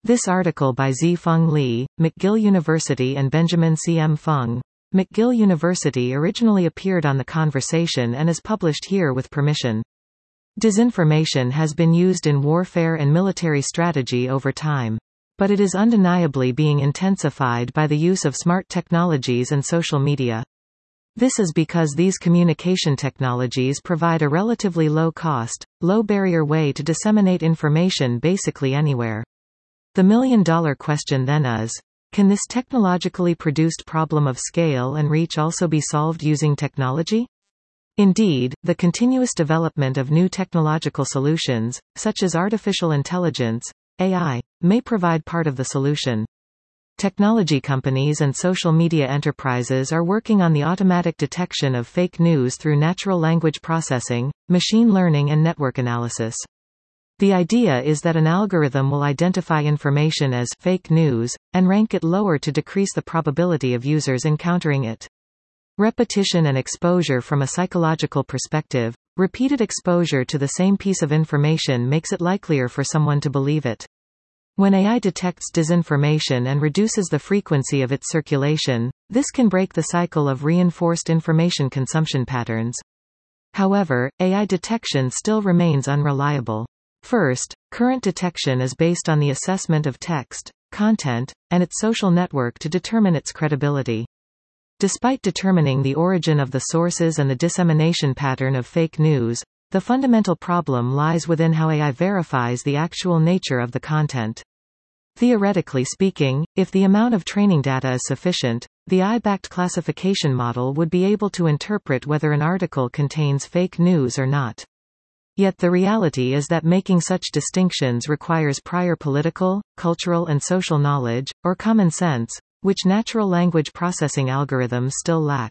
This article by Zifeng Li, McGill University and Benjamin C. M. Feng. McGill University originally appeared on The Conversation and is published here with permission. Disinformation has been used in warfare and military strategy over time. But it is undeniably being intensified by the use of smart technologies and social media. This is because these communication technologies provide a relatively low-cost, low-barrier way to disseminate information basically anywhere. The million-dollar question then is, can this technologically produced problem of scale and reach also be solved using technology? Indeed, the continuous development of new technological solutions, such as artificial intelligence, AI, may provide part of the solution. Technology companies and social media enterprises are working on the automatic detection of fake news through natural language processing, machine learning and network analysis. The idea is that an algorithm will identify information as fake news, and rank it lower to decrease the probability of users encountering it. Repetition and exposure. From a psychological perspective, repeated exposure to the same piece of information makes it likelier for someone to believe it. When AI detects disinformation and reduces the frequency of its circulation, this can break the cycle of reinforced information consumption patterns. However, AI detection still remains unreliable. First, current detection is based on the assessment of text, content, and its social network to determine its credibility. Despite determining the origin of the sources and the dissemination pattern of fake news, the fundamental problem lies within how AI verifies the actual nature of the content. Theoretically speaking, if the amount of training data is sufficient, the AI-backed classification model would be able to interpret whether an article contains fake news or not. Yet the reality is that making such distinctions requires prior political, cultural and social knowledge, or common sense, which natural language processing algorithms still lack.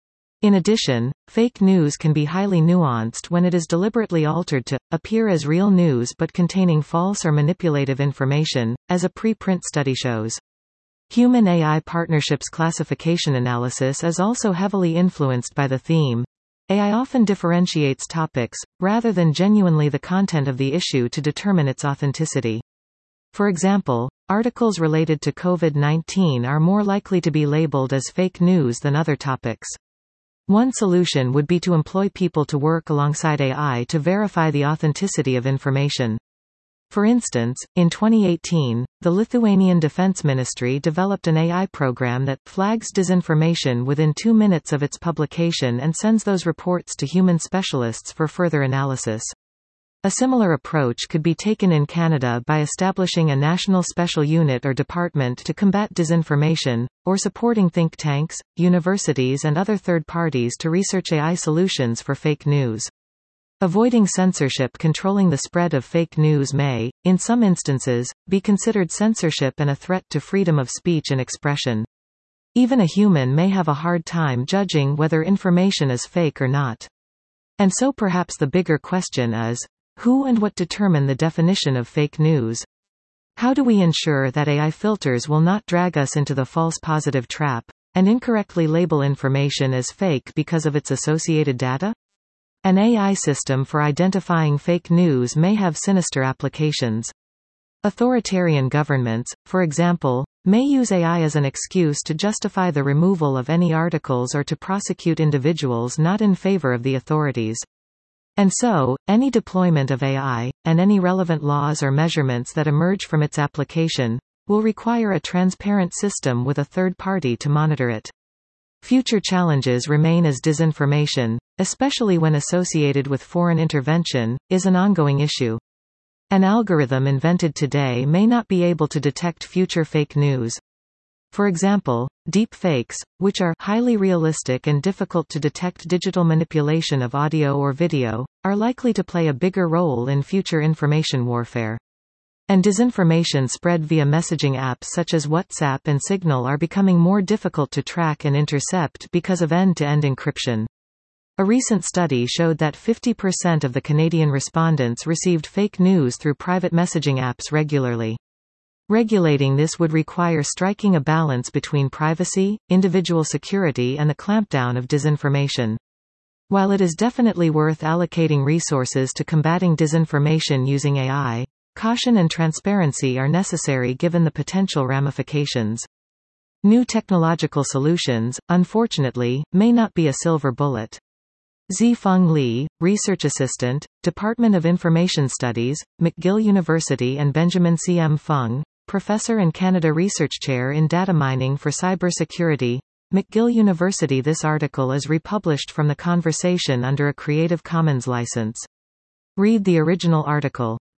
In addition, fake news can be highly nuanced when it is deliberately altered to appear as real news but containing false or manipulative information, as a preprint study shows. Human-AI partnerships classification analysis is also heavily influenced by the theme. AI often differentiates topics, rather than genuinely the content of the issue to determine its authenticity. For example, articles related to COVID-19 are more likely to be labeled as fake news than other topics. One solution would be to employ people to work alongside AI to verify the authenticity of information. For instance, in 2018, the Lithuanian Defense Ministry developed an AI program that flags disinformation within 2 minutes of its publication and sends those reports to human specialists for further analysis. A similar approach could be taken in Canada by establishing a national special unit or department to combat disinformation, or supporting think tanks, universities and other third parties to research AI solutions for fake news. Avoiding censorship. Controlling the spread of fake news may, in some instances, be considered censorship and a threat to freedom of speech and expression. Even a human may have a hard time judging whether information is fake or not. And so perhaps the bigger question is, who and what determine the definition of fake news? How do we ensure that AI filters will not drag us into the false positive trap, and incorrectly label information as fake because of its associated data? An AI system for identifying fake news may have sinister applications. Authoritarian governments, for example, may use AI as an excuse to justify the removal of any articles or to prosecute individuals not in favor of the authorities. And so, any deployment of AI, and any relevant laws or measurements that emerge from its application, will require a transparent system with a third party to monitor it. Future challenges remain as disinformation, especially when associated with foreign intervention, is an ongoing issue. An algorithm invented today may not be able to detect future fake news. For example, deep fakes, which are highly realistic and difficult to detect digital manipulation of audio or video, are likely to play a bigger role in future information warfare. And disinformation spread via messaging apps such as WhatsApp and Signal are becoming more difficult to track and intercept because of end-to-end encryption. A recent study showed that 50% of the Canadian respondents received fake news through private messaging apps regularly. Regulating this would require striking a balance between privacy, individual security and the clampdown of disinformation. While it is definitely worth allocating resources to combating disinformation using AI, Caution and transparency are necessary given the potential ramifications. New technological solutions, unfortunately, may not be a silver bullet. Zhifeng Li, Research Assistant, Department of Information Studies, McGill University, and Benjamin C. M. Fung, Professor and Canada Research Chair in Data Mining for Cybersecurity, McGill University. This article is republished from the conversation under a Creative Commons license. Read the original article.